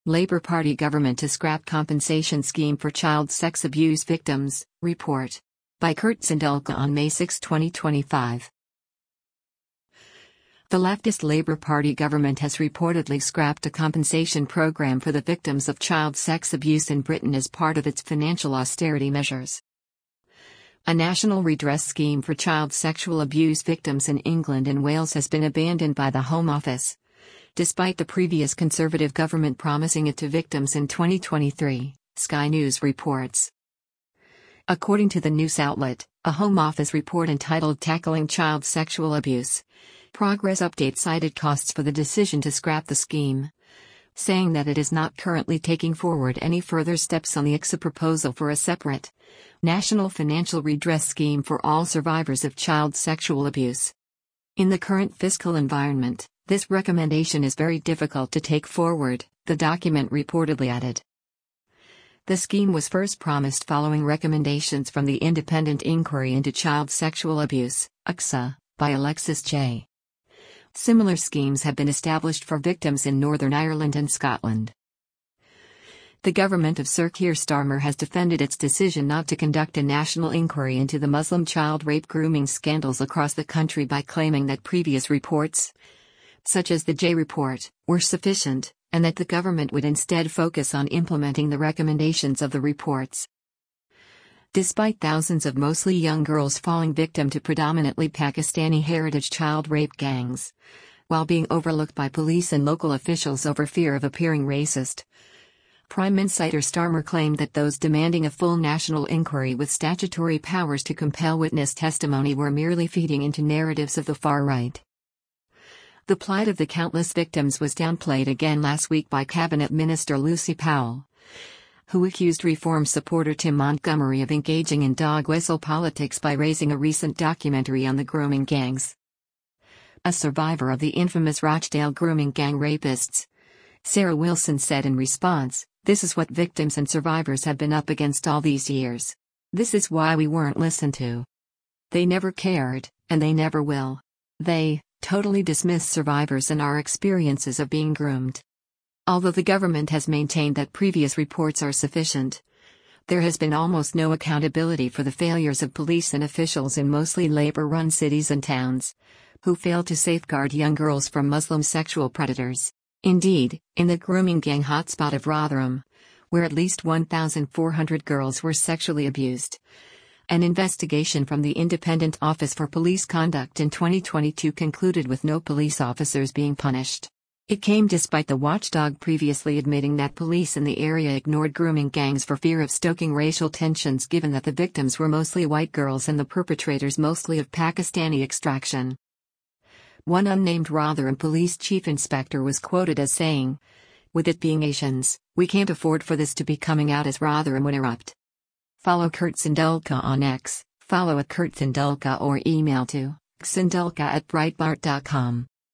Labour Party government to scrap compensation scheme for child sex abuse victims, report. By Kurt Sandulka on May 6, 2025. The leftist Labour Party government has reportedly scrapped a compensation program for the victims of child sex abuse in Britain as part of its financial austerity measures. A national redress scheme for child sexual abuse victims in England and Wales has been abandoned by the Home Office, despite the previous Conservative government promising it to victims in 2023, Sky News reports. According to the news outlet, a Home Office report entitled Tackling Child Sexual Abuse Progress Update cited costs for the decision to scrap the scheme, saying that it is not currently taking forward any further steps on the ICSA proposal for a separate national financial redress scheme for all survivors of child sexual abuse. In the current fiscal environment, this recommendation is very difficult to take forward, the document reportedly added. The scheme was first promised following recommendations from the Independent Inquiry into Child Sexual Abuse, ICSA, by Alexis J. Similar schemes have been established for victims in Northern Ireland and Scotland. The government of Sir Keir Starmer has defended its decision not to conduct a national inquiry into the Muslim child rape grooming scandals across the country by claiming that previous reports, such as the J Report, were sufficient, and that the government would instead focus on implementing the recommendations of the reports. Despite thousands of mostly young girls falling victim to predominantly Pakistani heritage child rape gangs, while being overlooked by police and local officials over fear of appearing racist, Prime Minister Starmer claimed that those demanding a full national inquiry with statutory powers to compel witness testimony were merely feeding into narratives of the far right. The plight of the countless victims was downplayed again last week by Cabinet Minister Lucy Powell, who accused Reform supporter Tim Montgomery of engaging in dog whistle politics by raising a recent documentary on the grooming gangs. A survivor of the infamous Rochdale grooming gang rapists, Sarah Wilson said in response, "This is what victims and survivors have been up against all these years. This is why we weren't listened to. They never cared, and they never will. They totally dismiss survivors and our experiences of being groomed." Although the government has maintained that previous reports are sufficient, there has been almost no accountability for the failures of police and officials in mostly Labour-run cities and towns, who failed to safeguard young girls from Muslim sexual predators. Indeed, in the grooming gang hotspot of Rotherham, where at least 1,400 girls were sexually abused, an investigation from the Independent Office for Police Conduct in 2022 concluded with no police officers being punished. It came despite the watchdog previously admitting that police in the area ignored grooming gangs for fear of stoking racial tensions, given that the victims were mostly white girls and the perpetrators mostly of Pakistani extraction. One unnamed Rotherham police chief inspector was quoted as saying, "With it being Asians, we can't afford for this to be coming out as Rotherham would erupt." Follow Kurt Sandulka on X, follow @KurtSandulka or email to sandulka@breitbart.com.